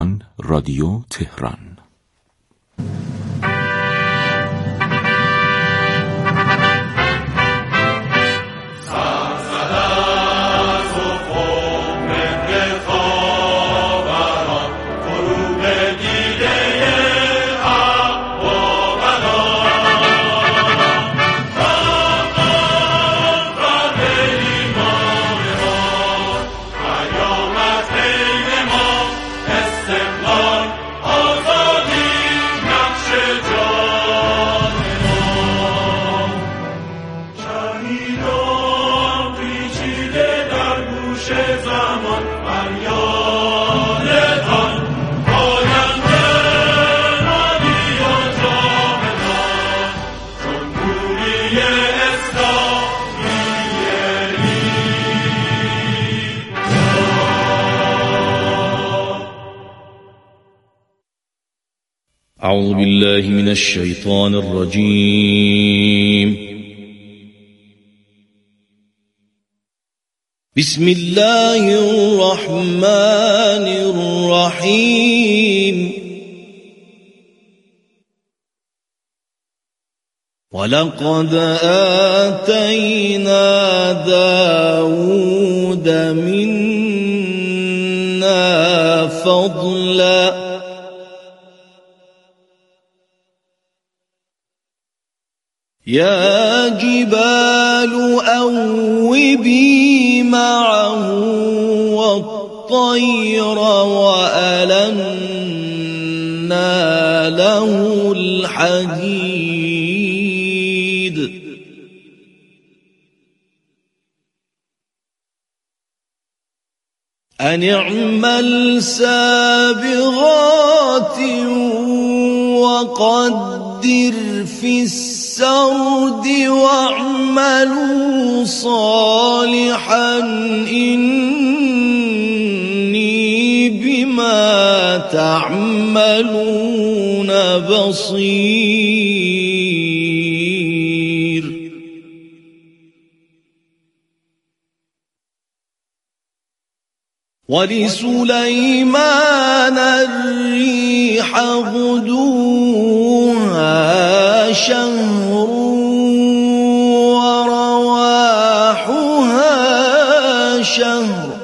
رادیو تهران. أعوذ بالله من الشيطان الرجيم. بسم الله الرحمن الرحيم. ولقد آتينا داود منا فضلا يا جبال أوبي معه والطير وألنا له الحديد أن اعمل سابغات وقدر في السرد واعملوا صالحا إني بما تعملون بصير. ولسليمان الريح غدوها شهر ورواحها شهر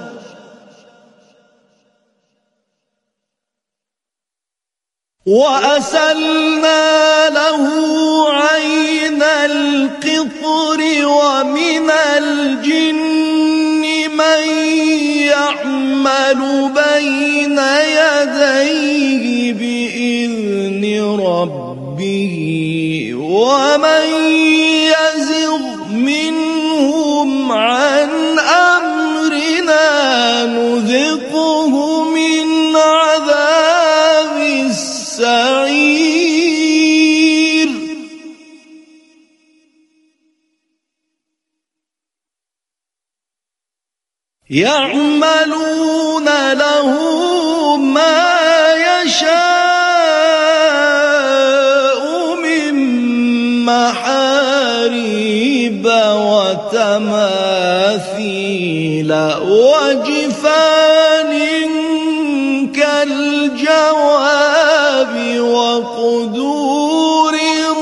وأسلنا له عين القطر ومن الجن من يعمل بين يديه بإذن ربه ومن يزغ منهم عن أمرنا نذقه من عذاب السعير. يعملون له ما يشاء من محاريب وتماثيل وجفان كالجواب وقدور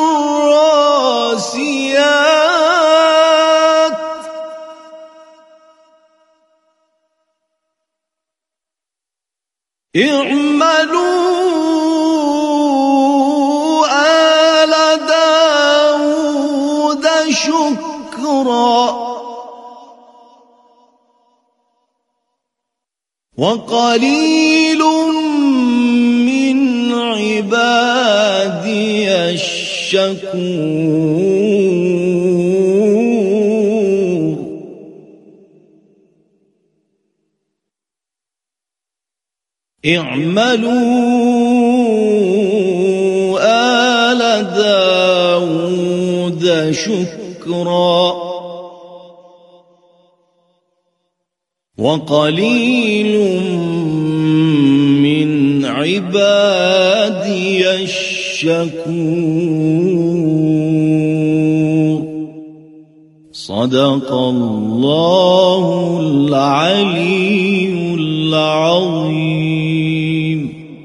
الراسيات اعملوا آل داود شكرا وقليل من عبادي الشكور. اعملوا آل داود شكرا وقليل من عبادي الشكور. صدق الله العلي العظيم.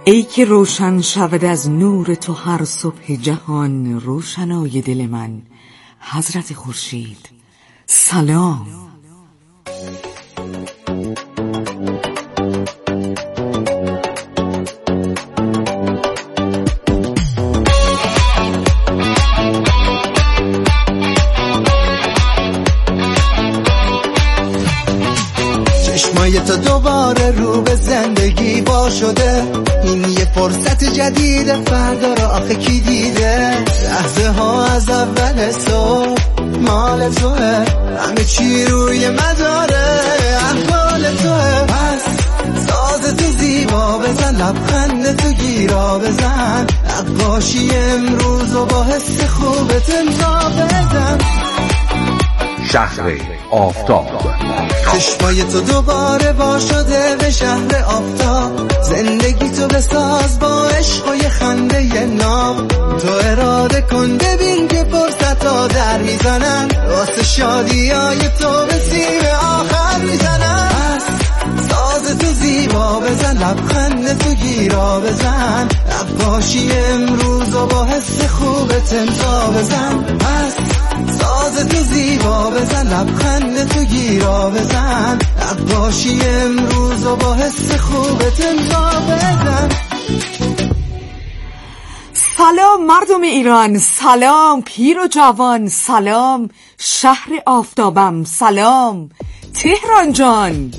ای که روشن شود از نور تو هر صبح جهان، روشنای دل من حضرت خورشید سلام. چشمای تو دوباره رو به زندگی وا شده، این یه فرصت جدیده، فردا رو آخه کی دیده؟ لحظه ها از اول صبح مال توه، همه چی روی مداره احوال توه. پس ساز تو زیبا بزن، لبخند تو گیرا بزن، نقاشی امروز و با حس خوبت امضا بزن. شهر آفتاب. چشمای تو دوباره وا شده به شهر آفتاب، زندگی تو بساز با عشق و یه خنده یه ناب. تو اراده کن ببین که فرصت ها در میزنن، واسه شادی های تو به سیم آخر میزنن. پس ساز تو زیبا بزن، لبخند تو گیرا بزن، نقاشی امروز و با حس خوبت امضا بزن. پس ساز تو زیبا بزن، لبخند تو گیرا بزن، نقاشی امروز و با حس خوبت امضا بزن. سلام مردم ایران، سلام پیر و جوان، سلام شهر آفتابم، سلام تهران جان.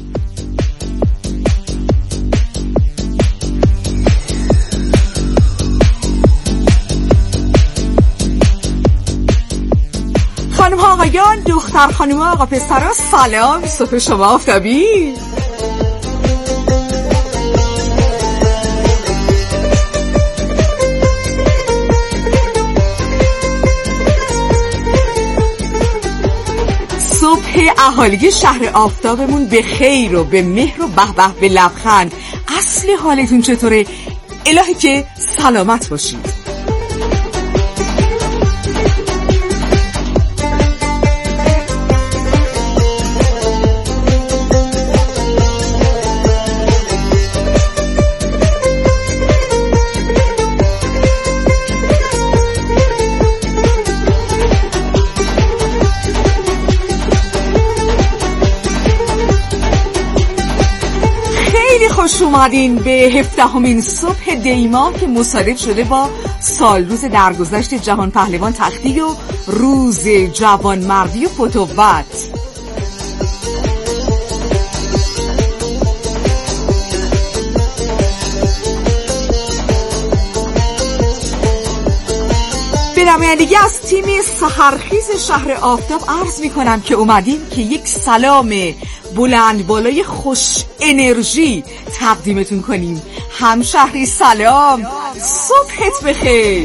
خانم ها آقایان، دختر خانم ها آقا پسرها، سلام، صبح شما آفتابی. صبح اهالی شهر آفتابمون به خیر و به مهر و به به به لبخند. اصل حالتون چطوره؟ الهی که سلامت باشید. خوش اومدین به 17مین صبح دی‌ماه که مصادف شده با سالروز درگذشت جهان پهلوان تختی و روز جوانمردی و فتووت. به نمایندگی از تیم سحرخیز شهر آفتاب عرض میکنم که اومدیم که یک سلام بلند بالای خوش انرژی تقدیمتون کنیم. همشهری سلام، صبحت بخیر.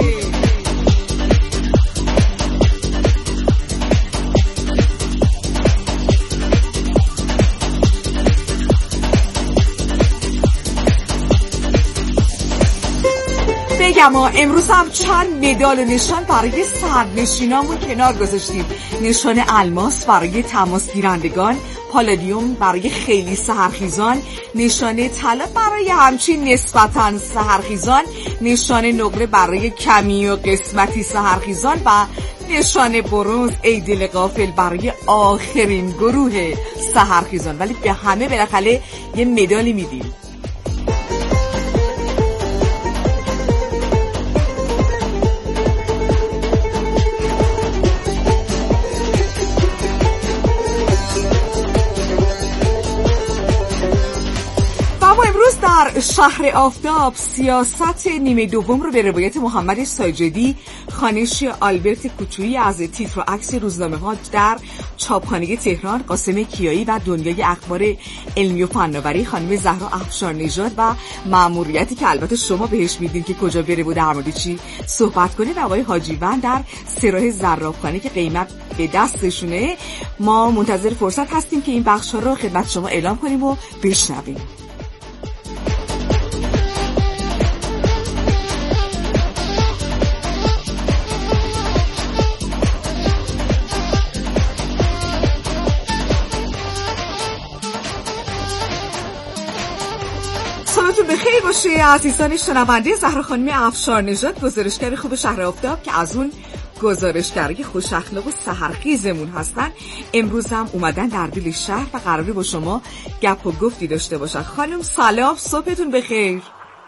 بگم امروز هم چند مدال و نشان برای صدرنشینامون کنار گذاشتیم. نشان الماس برای تماس گیرندگان، پالادیوم برای خیلی سحرخیزان، نشان طلا برای همچین نسبتاً سحرخیزان، نشان نقره برای کمی و قسمتی سحرخیزان و نشان برنز ای دل غافل برای آخرین گروه سحرخیزان. ولی به همه بالاخره یه مدالی میدیم. در شهر آفتاب سیاست نیمه دوم رو به روایت محمد ساجدی، خوانش آلبرت کوچویی از تیتر و عکس روزنامه‌ها در چاپخانه تهران، قاسم کیایی و دنیای اخبار علمی و فناوری خانم زهرا افشارنژاد و مأموریتی که البته شما بهش میدین که کجا بره و در مورد چی صحبت کنه و آقای حاجیوند در سراح زرافخانه که قیمت به دستشونه. ما منتظر فرصت هستیم که این بخش‌ها رو خدمت شما اعلام کنیم و بشنویم. باشه عزیزان شنونده. زهرا خانم افشار نژاد، گزارشگر خوب شهر آفتاب که از اون گزارشگرای خوش اخلاق و سحرخیزمون هستن، امروز هم اومدن در دل شهر و قراره با شما گپ و گفتی داشته باشن. خانم سلام، صبحتون بخیر.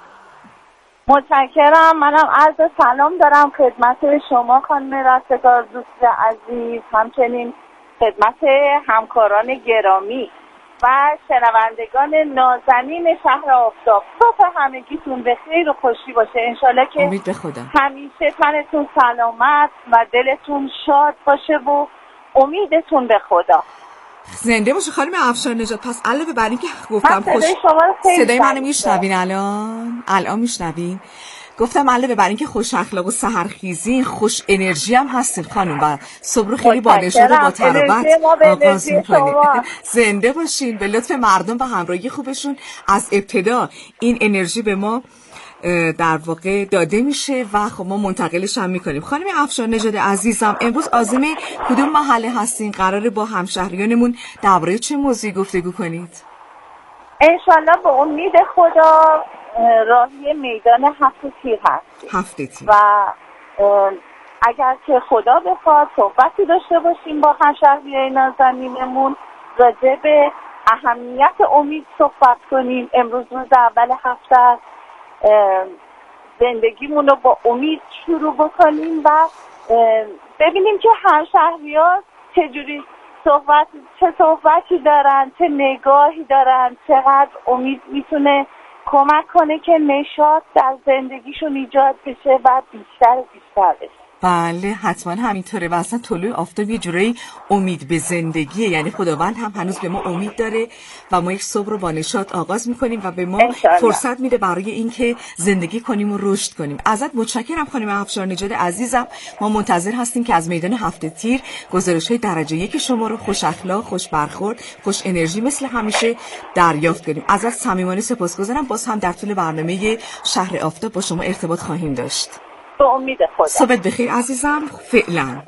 متشکرم. منم عرض سلام دارم خدمت شما خانم رستگار دوست عزیز، همچنین خدمت همکاران گرامی و شنوندگان نازنین شهر آفتاب. صبح همگیتون به خیر و خوشی باشه انشالله که امید به خدا. همیشه تنتون سلامت و دلتون شاد باشه و امیدتون به خدا. زنده باشه خانم افشار نژاد. پس علاوه بر این که گفتم خوش صدای منو میشنوین الان میشنوین؟ گفتم علاوه بر این که خوش اخلاق و سحرخیزی، خوش انرژی هم هستین خانم و صبح رو خیلی با نشاط و با تراوت آغاز میکنید. زنده باشین. به لطف مردم و همراهی خوبشون از ابتدا این انرژی به ما در واقع داده میشه و خب ما منتقلش هم میکنیم. خانم افشار نژاد عزیزم، امروز عازم کدوم محله هستین؟ قراره با همشهریانمون درباره چه موضوعی گفتگو کنید؟ انشالله به امید خدا راهی میدان هفت تیر هست. هفت تیر. و اگر که خدا بخواد صحبتی داشته باشیم با همشهریان نازنینمون راجع به اهمیت امید صحبت کنیم. امروز روز اول هفته است، زندگیمون رو با امید شروع بکنیم و ببینیم که همشهریان چجوری چه صحبتی دارن، چه نگاهی دارن، چقدر امید میتونه کمک کنه که نشاط در زندگیشون ایجاد بشه و بیشتر بشه. بله حتما همینطوره و اصلا طلوع آفتاب یه جورایی امید به زندگیه، یعنی خداوند هم هنوز به ما امید داره و ما یک صبح رو با نشاط آغاز میکنیم و به ما فرصت میده برای اینکه زندگی کنیم و رشد کنیم. ازت متشکرم خانم افشار نژاد عزیزم. ما منتظر هستیم که از میدان هفت تیر گزارش‌های درجه 1 شما رو خوش اخلاق، خوش برخورد، خوش انرژی مثل همیشه دریافت کنیم. ازت صمیمانه سپاسگزارم. باز هم در طول برنامه شهر آفتاب با شما ارتباط خواهیم داشت. به امید خدا. صبحت بخیر عزیزم. فعلا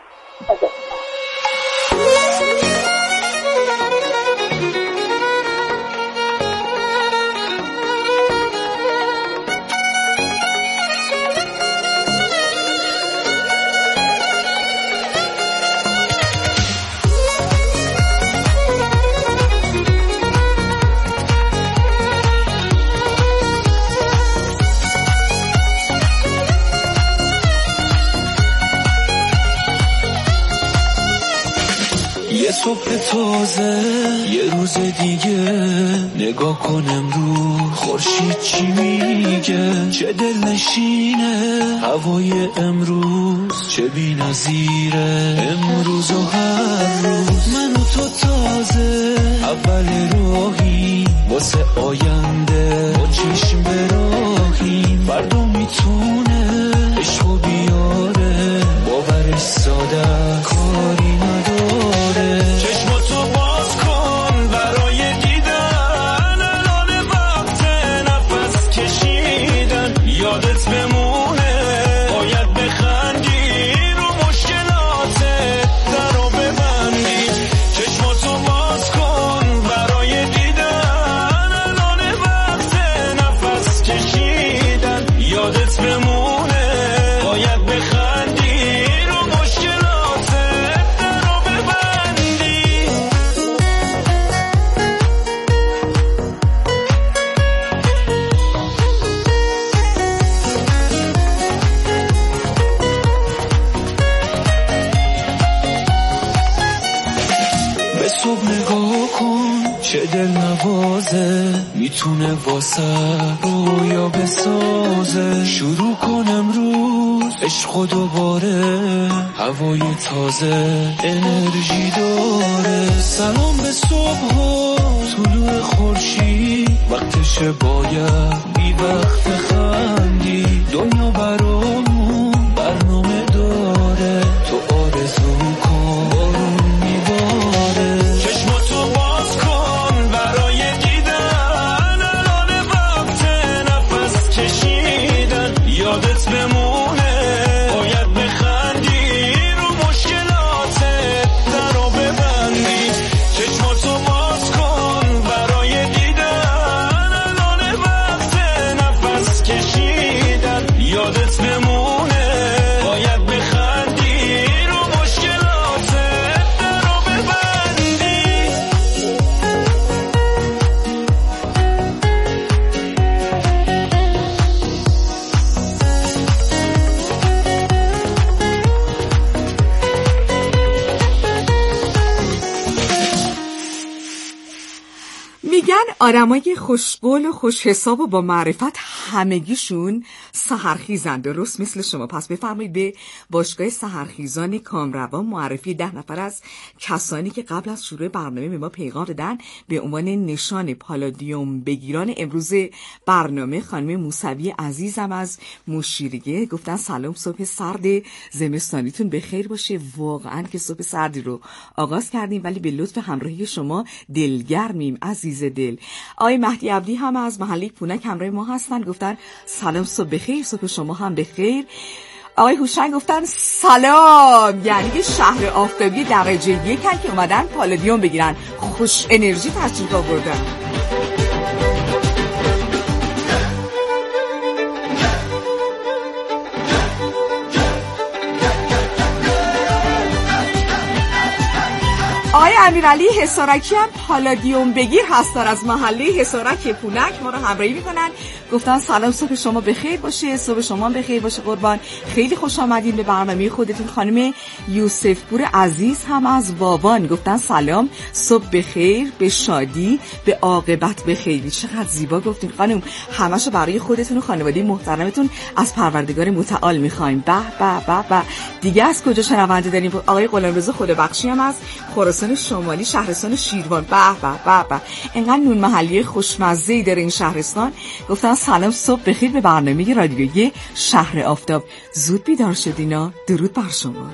صبح تازه یه روز دیگه، نگاه کن امروز خورشید چی میگه، چه دلنشینه هوای امروز، چه بی‌نظیره امروز و هر روز. من و تو تازه اول راهی واسه آینده، با چشم به راهیم، فردا میتونه عشق و بیاره، باورش ساده کاری نداره. چشماتو باز کن برای دیدن، الان وقت نفس کشیدن، یادت بمونه باید بخندی، رو مشکلاتت درو ببندی. چشماتو باز کن برای دیدن، الان وقت نفس کشیدن، یادت بمونه باید بخندی، رو مشکلاتت درو ببندی. به صبح نگاه کن چه دل نوازه، میتونه واسه رویا بسازه. شروع کن امروز عشق و دوباره، هوای تازه انرژی داره. سلام به صبح و طلوع خورشید، وقتشه باید بی وقت خندی. دنیا برامون برنامه داره، تو آرزو کن بارون میباره. چشماتو باز کن برای دیدن، الان وقت نفس کشیدن، یادت بمونه باید بخندی، رو مشکلاتت درو ببندی. چشماتو باز کن برای دیدن، الان وقت میگن آدمای خوشقول و خوش حساب و با معرفت همگیشون سحرخیزن، درست مثل شما. پس بفرمایید به باشگاه سحرخیزان کامروا معرفی 10 نفر از کسانی که قبل از شروع برنامه به ما پیغام دادن به عنوان نشان پالادیوم بگیران امروز برنامه. خانم موسوی عزیزم از مشیریه گفتن سلام، صبح سرد زمستانیتون بخیر باشه. واقعا که صبح سردی رو آغاز کردیم ولی به لطف همراهی شما دلگرمیم عزیز دل. آقای مهدی عبدی هم از محله پونک همراه ما هستن، گفتن سلام، صبح بخیر، صبح شما هم بخیر. آقای هوشنگ گفتن سلام، یعنی که شهر آفتابی درجه 1 که اومدن پالادیوم بگیرن، خوش انرژی تشریف آوردن. آقای امیرعلی حصارکی هم پالادیوم بگیر هستن از محله حصارک پونک ما رو همراهی میکنن، گفتن سلام، صبح شما بخیر باشه، صبح شما بخیر باشه قربان، خیلی خوش آمدین به برنامه خودتون. خانم یوسف پور عزیز هم از واوان گفتن سلام، صبح بخیر، به شادی، به عاقبت بخیر. چقدر زیبا گفتین خانم، همشو برای خودتون و خانواده محترمتون از پروردگار متعال میخوایم. به به به به. دیگه از کجا شنونده داریم؟ آقای غلامرضا خدابخشی هم از خراسان شمالی شهرستان شیروان. به به به به، اینقدر نون محلی خوشمزه‌ای داره این شهرستان. گفتن سلام، صبح بخیر به برنامه رادیویی شهر آفتاب. زود بیدار شدینا، درود بر شما.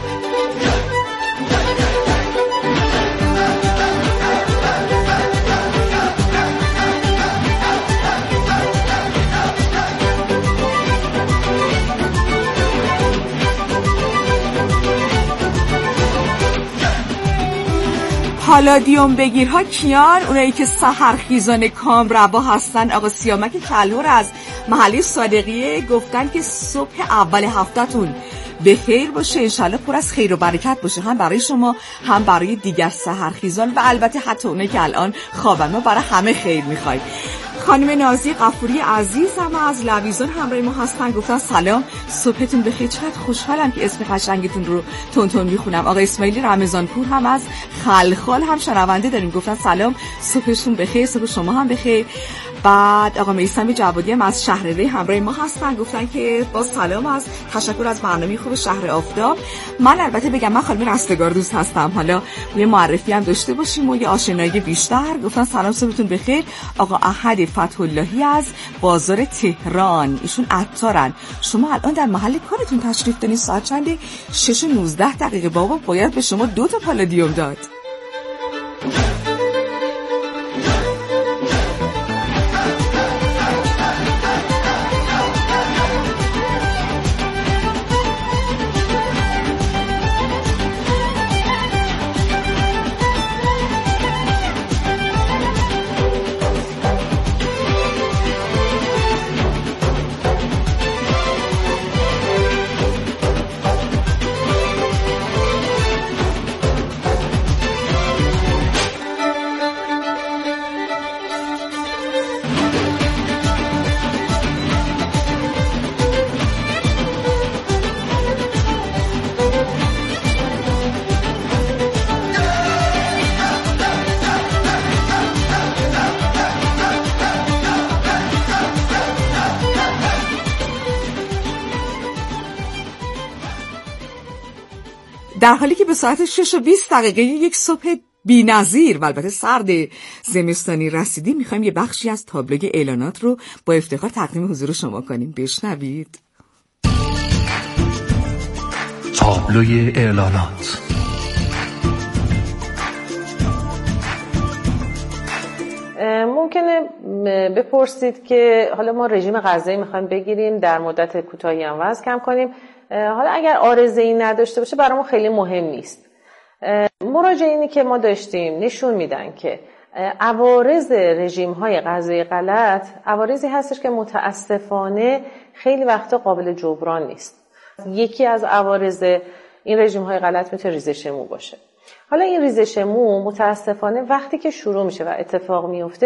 پالادیوم بگیرها کیان؟ اونایی که سحرخیزان کامروا هستن. آقا سیامک کلهر از محله صادقیه گفتن که صبح اول هفته‌تون بخیر باشه، انشالله پر از خیر و برکت باشه، هم برای شما هم برای دیگر سحرخیزان و البته حتی اونایی که الان خوابن. ما برای همه خیر میخوایم. خانم نازی غفوری عزیز هم از لویزان همراه ما هستن، گفتن سلام، صبحتون بخیر. چقدر خوشحالم که اسم قشنگتون رو تون میخونم. آقا اسماعیلی رمضانپور هم از خلخال هم شنونده داریم، گفتن سلام، صبحتون بخیر، صبح شما هم بخیر. بعد آقا میثم جوادی هم از شهر ری همراه ما هستن، گفتن که با سلام، از تشکر از برنامه خوب شهر آفتاب. من البته بگم من خانم رستگار دوست هستم، حالا یه معرفی هم داشته باشیم و یه آشنایی بیشتر. گفتن سلام، صبحتون بخیر. آقا احد فتح اللهی از بازار تهران، ایشون عطارن. شما الان در محل کارتون تشریف دارین، ساعت چنده؟ 6:19. بابا باید به شما 2 تا پالادیوم داد. در حالی که به ساعت 6:20 یک صبح بی‌نظیر و البته سرد زمستانی رسیدیم، میخوایم یه بخشی از تابلوی اعلانات رو با افتخار تقدیم حضور شما کنیم. بشنوید. تابلوی اعلانات. ممکنه بپرسید که حالا ما رژیم غذایی میخوایم بگیریم، در مدت کوتاهی هم وزن کم کنیم، حالا اگر عارضه‌ای نداشته باشه برامون خیلی مهم نیست. مراجعینی که ما داشتیم نشون میدن که عوارض رژیم‌های غذایی غلط عوارضی هستش که متاسفانه خیلی وقتا قابل جبران نیست. یکی از عوارض این رژیم‌های غلط میتونه ریزش مو باشه. حالا این ریزش مو متاسفانه وقتی که شروع میشه و اتفاق میفته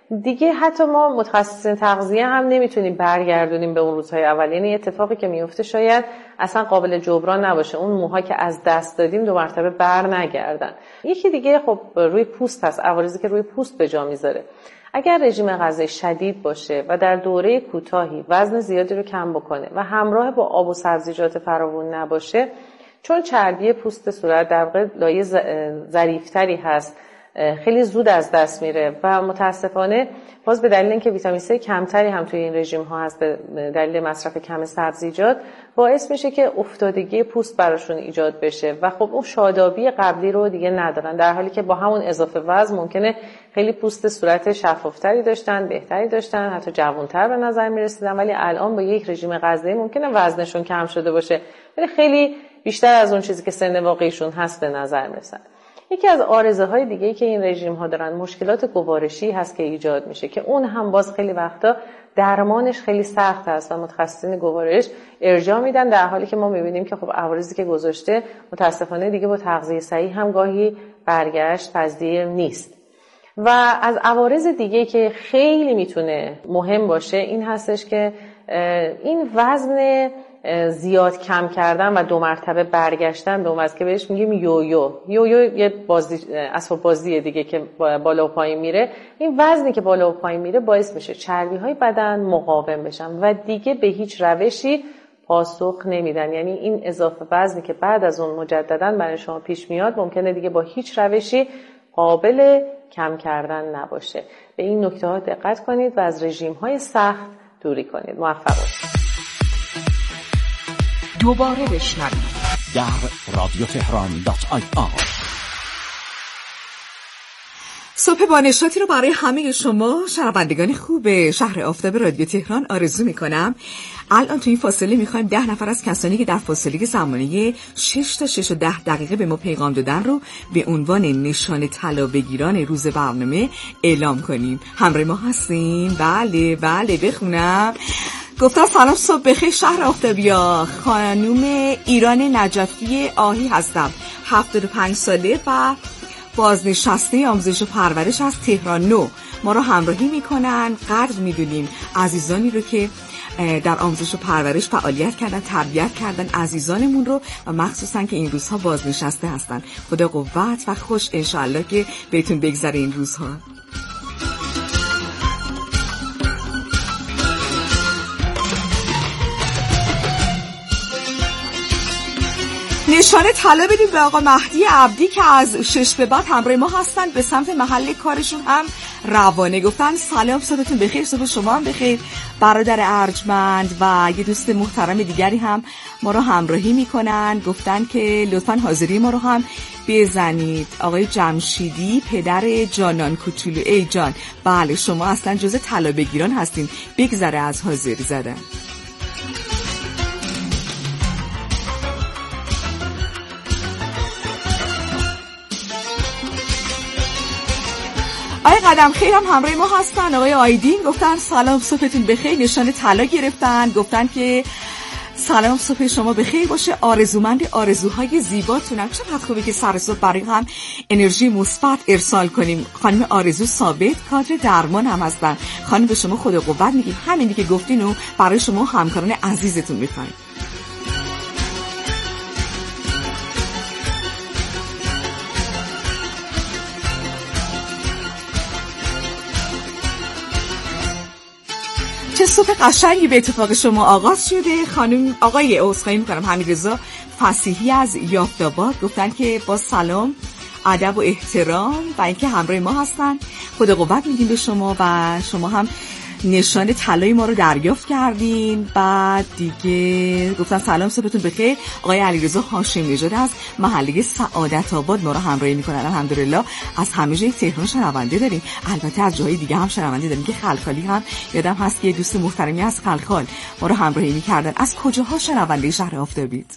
دیگه حتی ما متخصصین تغذیه هم نمیتونیم برگردونیم به اون روزهای اول. یعنی اتفاقی که میفته شاید اصلا قابل جبران نباشه، اون موها که از دست دادیم 2 مرتبه بر نگردن. یکی دیگه خب روی پوست هست، عوارضی که روی پوست به جا میذاره. اگر رژیم غذایی شدید باشه و در دوره کوتاهی وزن زیادی رو کم بکنه و همراه با آب و سبزیجات فراوون نباشه، چون چربی پوست صورت در واقع لایه ظریف‌تری هست، خیلی زود از دست میره و متاسفانه باز به دلیل اینکه ویتامین C کمتری هم توی این رژیم ها هست به دلیل مصرف کم سبزیجات، باعث میشه که افتادگی پوست براشون ایجاد بشه و خب اون شادابی قبلی رو دیگه ندارن، در حالی که با همون اضافه وزن ممکنه خیلی پوست صورت شفافتری داشتن، بهتری داشتن، حتی جوانتر به نظر میرسیدن، ولی الان با یک رژیم غذایی ممکنه وزنشون کم شده باشه ولی خیلی بیشتر از اون چیزی که سن واقعیشون هست به نظر میرسن. یکی از عارضه‌های دیگه‌ای که این رژیم‌ها دارن مشکلات گوارشی هست که ایجاد میشه که اون هم باز خیلی وقتا درمانش خیلی سخت است و متخصصین گوارش ارجاع میدن، در حالی که ما می‌بینیم که خب عوارضی که گذاشته متاسفانه دیگه با تغذیه صحیح هم گاهی برگشت پذیر نیست. و از عوارض دیگه‌ای که خیلی میتونه مهم باشه این هستش که این وزن زیاد کم کردن و 2 مرتبه برگشتن به اون وزن که بهش میگیم یویو یه بازی، اسباب بازیه دیگه که بالا و پایین میره. این وزنی که بالا و پایین میره باعث میشه چربی‌های بدن مقاوم بشن و دیگه به هیچ روشی پاسخ نمیدن. یعنی این اضافه وزنی که بعد از اون مجددا برای شما پیش میاد ممکنه دیگه با هیچ روشی قابل کم کردن نباشه. به این نکته‌ها دقت کنید و از رژیم‌های سخت دوری کنید. موفق باشید. دوباره بشنوید در radiotehran.ir. صبح با نشاطی رو برای همه شما شنوندگان خوب شهر آفتاب رادیو تهران آرزو میکنم. الان تو این فاصله میخوایم 10 نفر از کسانی که در فاصله زمانی 6 تا 6 و 10 دقیقه به ما پیغام دادن رو به عنوان نشان طلا بگیران روز برنامه اعلام کنیم. همراه ما هستین؟ بله بخونم. گفتم سلام، صبح بخیر شهر آفتابیا. خانوم ایران نجفی آهی هستم، 75 ساله و بازنشسته آموزش و پرورش از تهران نو. ما رو همراهی میکنن، قدر میدونیم عزیزانی رو که در آموزش و پرورش فعالیت کردن، تربیت کردن عزیزانمون رو و مخصوصا که این روزها بازنشسته هستن. خدا قوت و خوش انشالله که بهتون بگذره این روزها. نشان طلا بدیم به آقا مهدی عبدی که از 6 به بعد همراه ما هستن، به سمت محل کارشون هم روانه. گفتن سلام، صبحتون بخیر. صبح شما هم بخیر. برادر ارجمند و یه دوست محترم دیگری هم ما رو همراهی میکنن، گفتن که لطفاً حاضری ما رو هم بزنید. آقای جمشیدی، پدر جانان کوچولو. ای جان، بله شما اصلا جز طلا بگیران هستین، بگذره از حاضری زدن. آقای قدم خیر هم همراه ما هستن. آقای آیدین گفتن سلام، صبحتون بخیر. نشان طلا گرفتن، گفتن که سلام، صبح شما بخیر باشه. آرزومند آرزوهای زیباتونم. چقدر خوبه که سر صبح برای هم انرژی مثبت ارسال کنیم. خانم آرزو ثابت کادر درمان هم هستن. خانم به شما خدا قوت میگیم. همینی که گفتین و برای شما همکاران عزیزتون میخوایم. چه صبح قشنگی به اتفاق شما آغاز شده. خانم آقای عذرخواهی میکنم حمیدرضا فصیحی از یافت‌آباد گفتن که با سلام، ادب و احترام و اینکه همراه ما هستن. خدا قوت میگیم به شما و شما هم نشان طلای ما رو دریافت کردین. بعد دیگه گفتن سلام، صبحتون بخیر. آقای علیرضا هاشمی نژاد از محله سعادت آباد ما رو همراهی میکنن. الحمدلله از همه جای تهران شنونده داریم، البته از جاهای دیگه هم شنونده داریم که خلخالی هم یادم هست که یه دوست محترمی از خلخال ما رو همراهی میکردن. از کجاها شنونده شهر آفتابید؟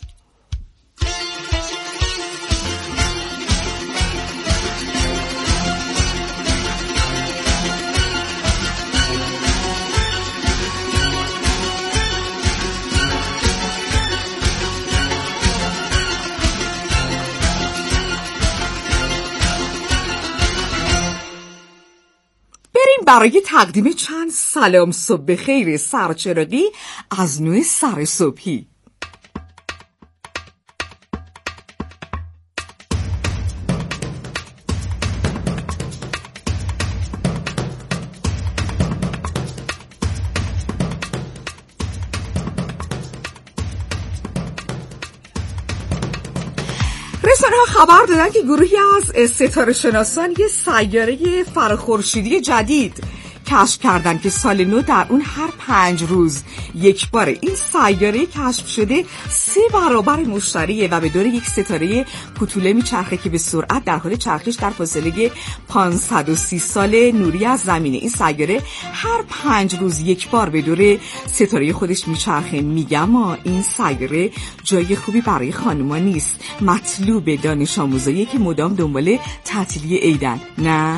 برای تقدیم چند سلام صبح بخیر سرچراغی از نوع سر صبحی. رسانه‌ها خبر دادن که گروهی از ستاره شناسان یه سیاره فراخورشیدی جدید کشف کردن که سال نو در اون هر 5 روز یک بار این سیاره کشف شده 3 برابر مشتریه و به دور یک ستاره کوتوله میچرخه که به سرعت در حال چرخش در فاصله 530 سال نوری از زمینه. این سیاره هر 5 روز یک بار به دور ستاره خودش میچرخه. میگم این سیاره جای خوبی برای خانوما نیست، مطلوب دانش آموزایی که مدام دنبال تعطیلی عیدن. نه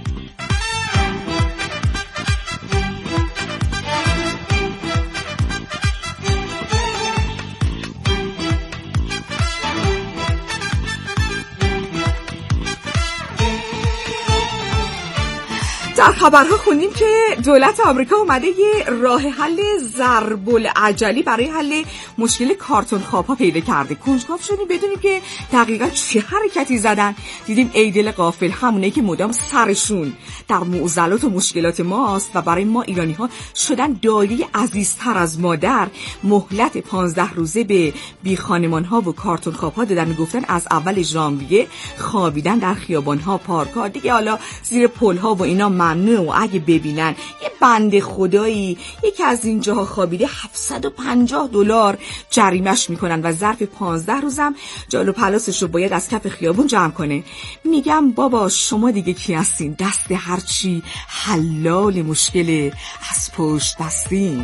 در خبرها خوندیم که دولت آمریکا اومده یه راه حل ضرب العجلی برای حل مشکل کارتون خواب‌ها پیدا کرده. کنجکاو شدیم بدونیم که دقیقاً چه حرکتی زدن. دیدیم ای دل غافل همونه که مدام سرشون در معضلات و مشکلات ماست و برای ما ایرانی‌ها شدن دایی عزیزتر از مادر. مهلت 15 روزه به بی خانمان‌ها و کارتون خواب‌ها دادن و گفتن از اول ژانویه خوابیدن در خیابان‌ها، پارک‌ها دیگه حالا زیر پل‌ها و اینا ممنوع و اگه ببینن یه بنده خدایی یکی از این جاها خوابیده $750 جریمش میکنن و ظرف 15 روزم جال و پلاسش رو باید از کف خیابون جمع کنه. میگم بابا شما دیگه کی هستین؟ دست هرچی حلال مشکل از پشت بستین.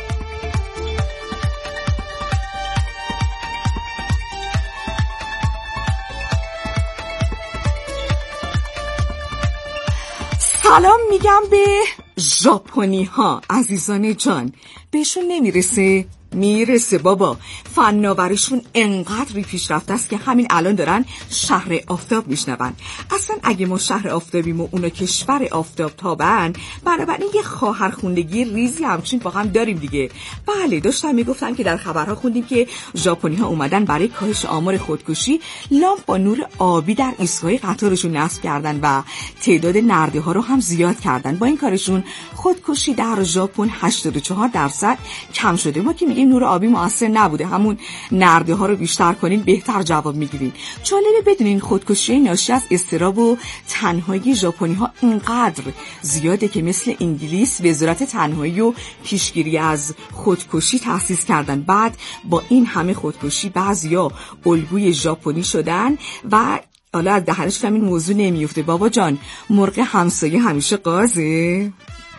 سلام میگم به ژاپنی ها عزیزان جان، بهشون نمیرسه؟ میرسه بابا. فناوریشون انقدری پیشرفته است که همین الان دارن شهر آفتاب میشنون. اصلا اگه ما شهر آفتابیم و اونا کشور آفتاب تابن، بنابراین یه خواهرخوندگی ریزی همچین با هم داریم دیگه. بله داشتم میگفتم که در خبرها خوندیم که ژاپنی ها اومدن برای کاهش آمار خودکشی لامپ با نور آبی در ایستگاه قطارشون نصب کردن و تعداد نرده ها رو هم زیاد کردن. با این کارشون خودکشی در ژاپن 84% کم شده. ما که میگیم نور آبی مؤثر نبوده، همون نرده ها رو بیشتر کنین بهتر جواب میگیرین. جالبه بدونین خودکشی ناشی از اضطراب و تنهایی ژاپنی ها اینقدر زیاده که مثل انگلیس وزارت تنهایی و پیشگیری از خودکشی تأسیس کردن. بعد با این همه خودکشی بعضیا الگوی ژاپنی شدن و حالا از دهنش همین موضوع نمیفته. بابا جان مرغ همسایه همیشه قازه.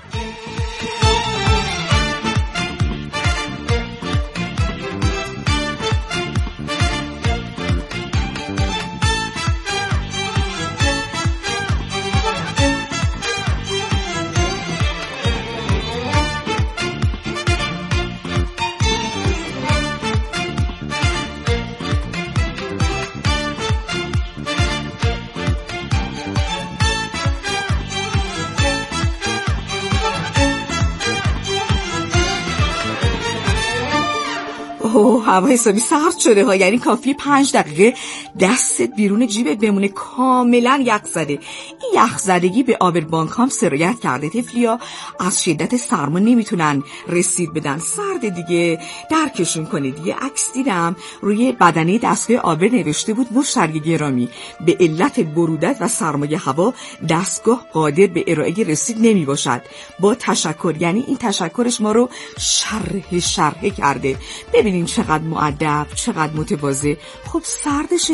هوا حسابی سرد شده ها، یعنی کافیه 5 دقیقه دستت بیرون جیبت بمونه کاملا یخ زده. این یخ زدگی به آبربانک هم سرایت کرده. طفلیا از شدت سرما نمیتونن رسید بدن، سرد دیگه درکشون کنه دیگه. عکس دیدم روی بدنه دستگاه آبر نوشته بود مشتری گرامی به علت برودت و سرمای هوا دستگاه قادر به ارائه رسید نمی باشد. با تشکر. یعنی این تشکرش ما رو شرح کرده. ببینین چقدر مؤدب، چقدر متواضع. خب سردش